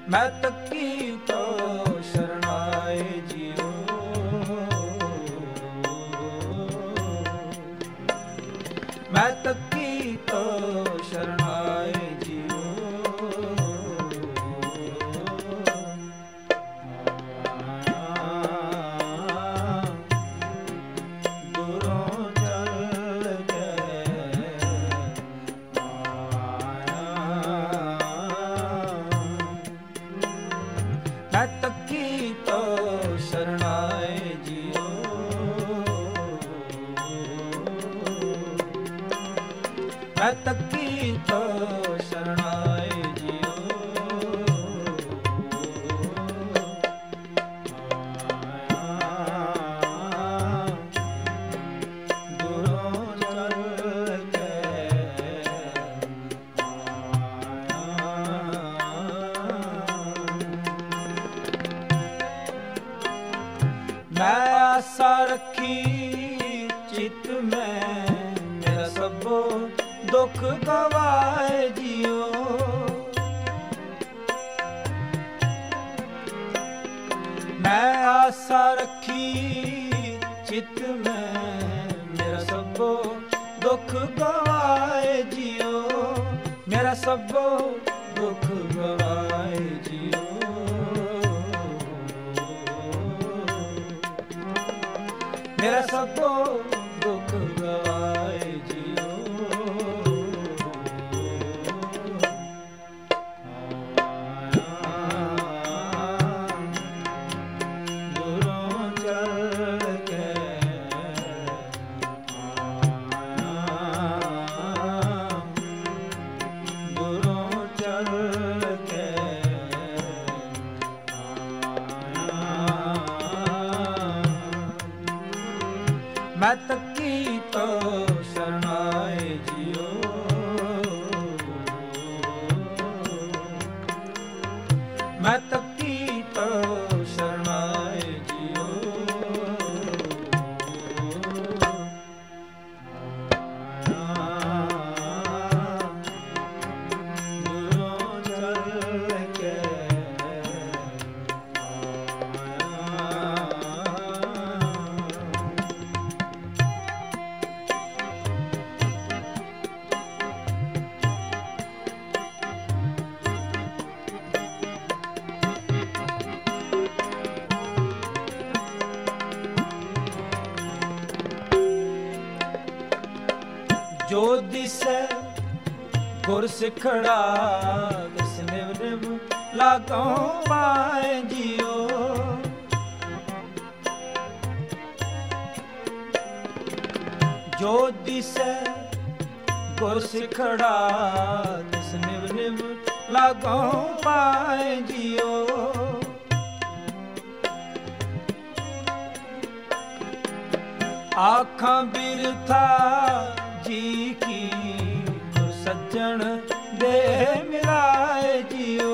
मैं तकी तो शरणाए जियो। मैं तकी तो शरणाए जियो। दूरों चल के मैं तकी तो शरणाए जियो। मैं तकी तो शरणाए जियो। दूरों चल के मैं आशा रखी चित में मेरा सबो दुख गवाए जियो। मैं आशा रखी चित में मेरा सबो दुख गवाए जियो। मेरा सबो दुख गवाए जियो। मेरा सबो दुख गवाए जियो। दूरों चल के दूरों चल के मैं तकी तो शरणाए जियो। मैं तकी तो शरणाए जियो। दूरों चल के जो दिसे गुर सिखड़ा दिस निव निव लागों पाए जियो। जो दिसे गुर सिखड़ा दिस निव निव लागों पाए जियो। आँखां बिरथा जी की गुर सज्जन दे मिलाए जियो।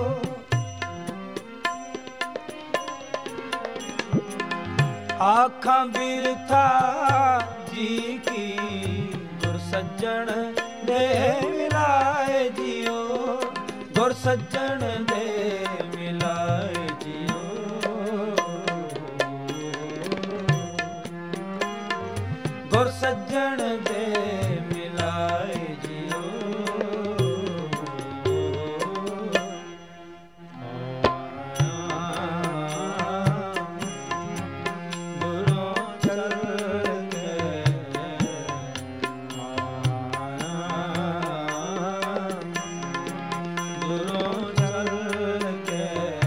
आँखां बिरथा जी की गुर सज्जन दे मिलाए जियो। गुर सज्जन दे मिलाए जियो। गुर सज्जन दे मिलाए जियो। दूरों चल के दूरों चल के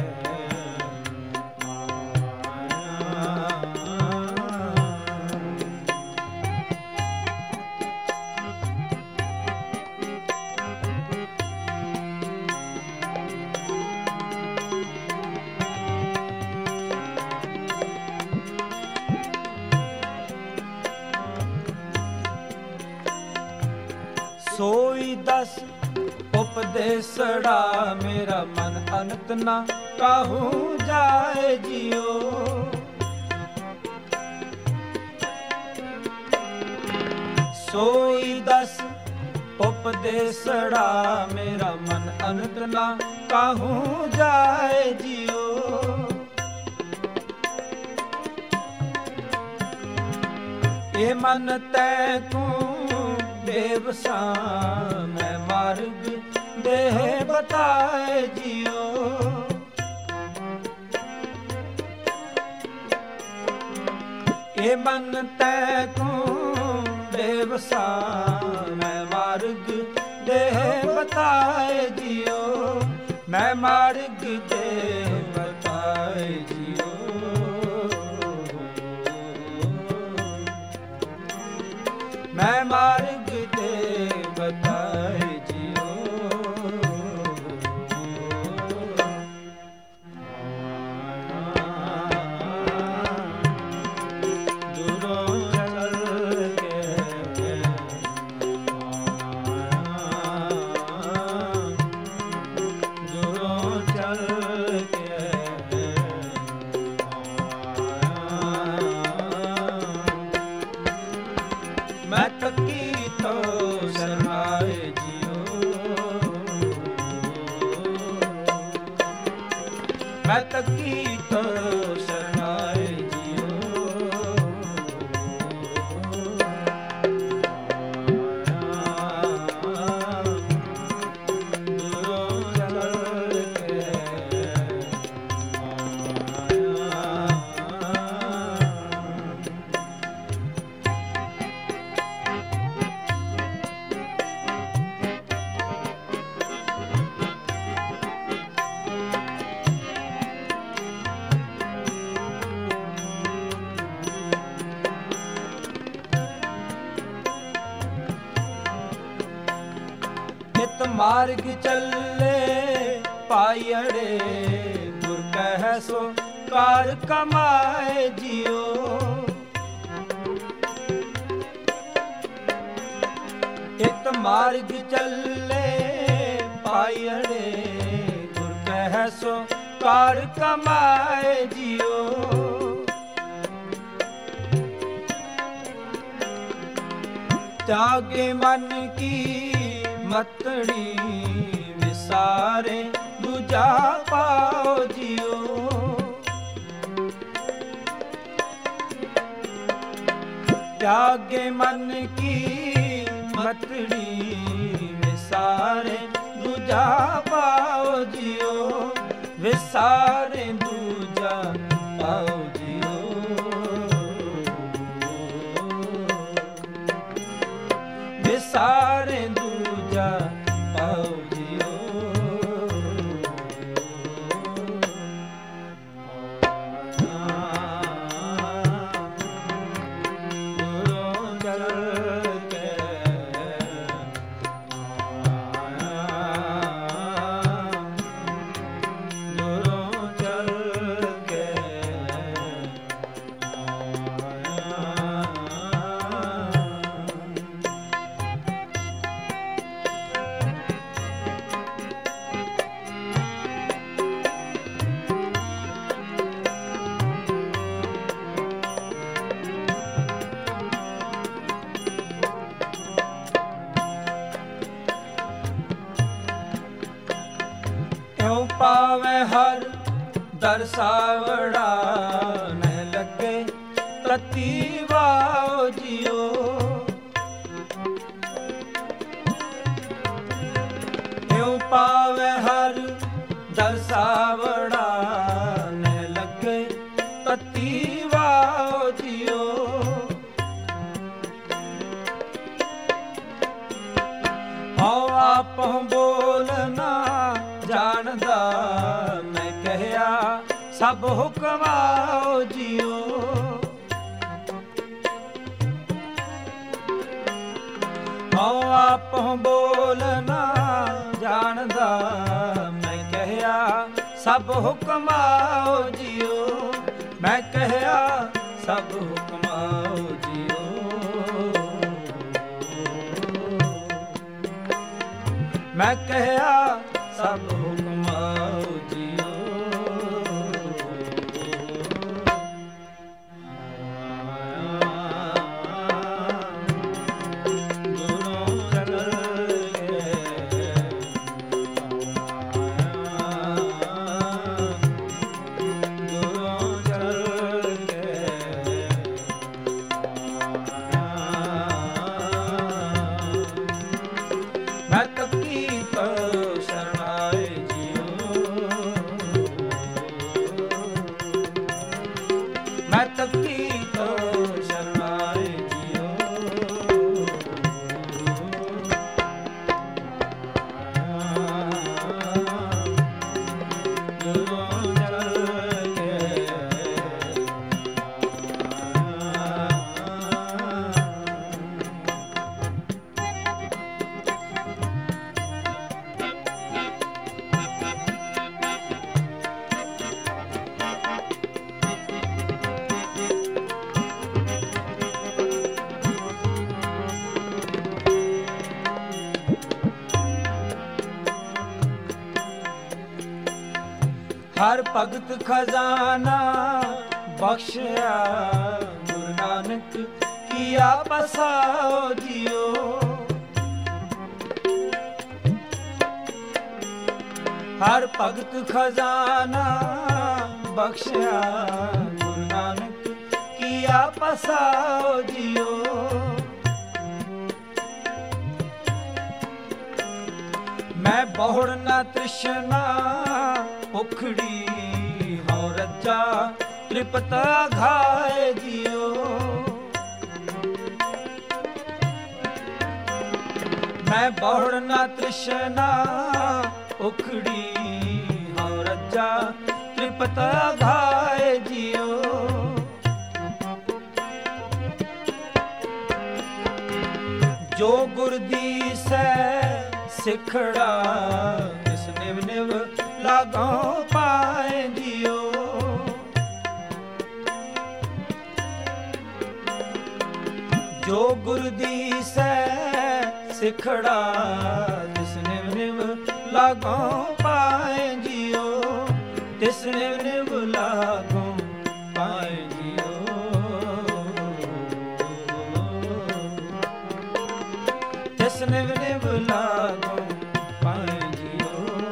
सोई दस उपदेसड़ा मेरा मन अनंत ना काहू जाए जियो। सोई दस उपदेसड़ा मेरा मन अनंत ना ਕਾਹੂ ਜਾਏ ਜਿਉ। ਇਹ ਮਨ ਤੈ ਤੂੰ ਬੇਵਸਾ ਮੈਂ ਮਾਰਗ ਦੇਹ ਬਤਾਏ ਜਿਉ। ਇਹ ਮਨ ਤੈ ਤੂੰ ਬੇਵਸਾ ਮੈਂ ਮਾਰਗ ਦੇਹ ਬਤਾਏ ਜਿਉ। ਮੈਂ ਮਾਰਗ ਦੇਹ ਬਤਾਏ ਜਿਉ। ਮੈਂ ਮਾਰਗ ਦੇਹ ਬਤਾਏ ਜਿਉ। ਦੂਰੋਂ ਚੱਲ ਕੇ ਦੂਰੋਂ ਚੱਲ ਕੇ ਮੈਂ ਤੱਕੀ ਤੋ ਸ਼ਰਮਾਏ ਜਿਉ। ਮੈਂ ਤੱਕੀ ਤੋ ਸ਼ਰਮਾਏ ਜਿਉ। ਦੂਰੋਂ ਚੱਲ ਕੇ ਨਿਤ ਮਾਰਗ ਚੱਲੇ ਪਾਇੜੇ ਗੁਰ ਕਹਿ ਸੋ ਕਾਰ ਕਮਾਏ ਜਿਉ। ਨਿਤ ਮਾਰਗ ਚੱਲੇ ਪਾਇੜੇ ਗੁਰ ਕਹਿ ਸੋ ਕਾਰ ਕਮਾਏ ਜਿਉ। ਜਾਗੇ ਮਨ ਕੀ ਮਤੜੀ ਵਿਸਾਰੇ ਦੂਜਾ ਪਾਓ ਜਿਉ। ਜਾਗੇ ਮਨ ਕੀ ਮਤੜੀ ਵਿਸਾਰੇ ਦੂਜਾ ਪਾਓ ਜਿਉ। ਵਿਸਾਰੇ ਦੂਜਾ ਪਾਓ ਜਿਉ। ਵਿਸਾਰੇ ਦੂਜਾ ਪਾਓ ਜਿਉ। ਦੂਰੋਂ ਚੱਲ ਕੇ ਦੂਰੋਂ ਚੱਲ ਕੇ ਕਿਉ ਪਾਵੇ ਹਰ ਦਰਸਾਵੜਾ ਨਹਿ ਲੱਗੇ ਪ੍ਰਤੀ ਵਾਓ ਜਿਉ। ਕਿਉ ਪਾਵੇ ਹਰ ਦਰਸਾਵੜਾ ਨਹਿ ਲੱਗੇ ਪ੍ਰਤੀ ਵਾਓ ਜਿਉ। ਹਉ ਆਪਹੁ ਬੋਲਨਾ ਜਾਣਦਾ ਮੈਂ ਕਹਿਆ ਸਭ ਹੁਕਮਾਓ ਜਿਉ। ਹਉ ਆਪਹੁ ਬੋਲਨਾ ਜਾਣਦਾ ਮੈਂ ਕਹਿਆ ਸਭ ਹੁਕਮਾਓ ਜਿਉ। ਮੈਂ ਕਹਿਆ ਸਭ ਹੁਕਮਾਓ ਜਿਉ। ਮੈਂ ਕਹਿਆ ਸਭ ਹੁਕਮਾਓ ਜਿਉ। ਦੂਰੋਂ ਚੱਲ ਕੇ मैं तकी तो शरणाए जियो। गुरों चल के हर भगत खजाना बख्शिया गुरु नानक किया पसाओ जियो। हर भगत खजाना बख्शिया गुरु नानक किया पसाओ जियो। मैं बहुड़ न तृष्णा उखड़ी हो रजा त्रिपता घाए जियो। मैं बहुड़ न तृष्णा उखड़ी हो रजा त्रिपता घाए जियो। जो गुरदी से सिखड़ा इस निव निव लागों पाए जियो। जो गुरदी से सिखड़ा तिस निव निव लागों पाए जियो। तिस निव निव लागों पाए जियो। तिस निव निव लागों पाए जियो।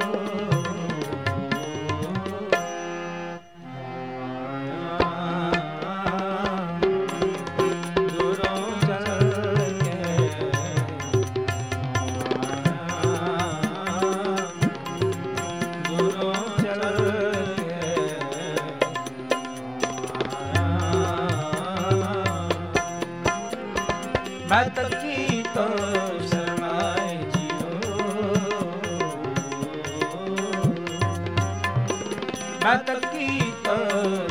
मैं तकी तो शरणाए जियो। मैं तकी तो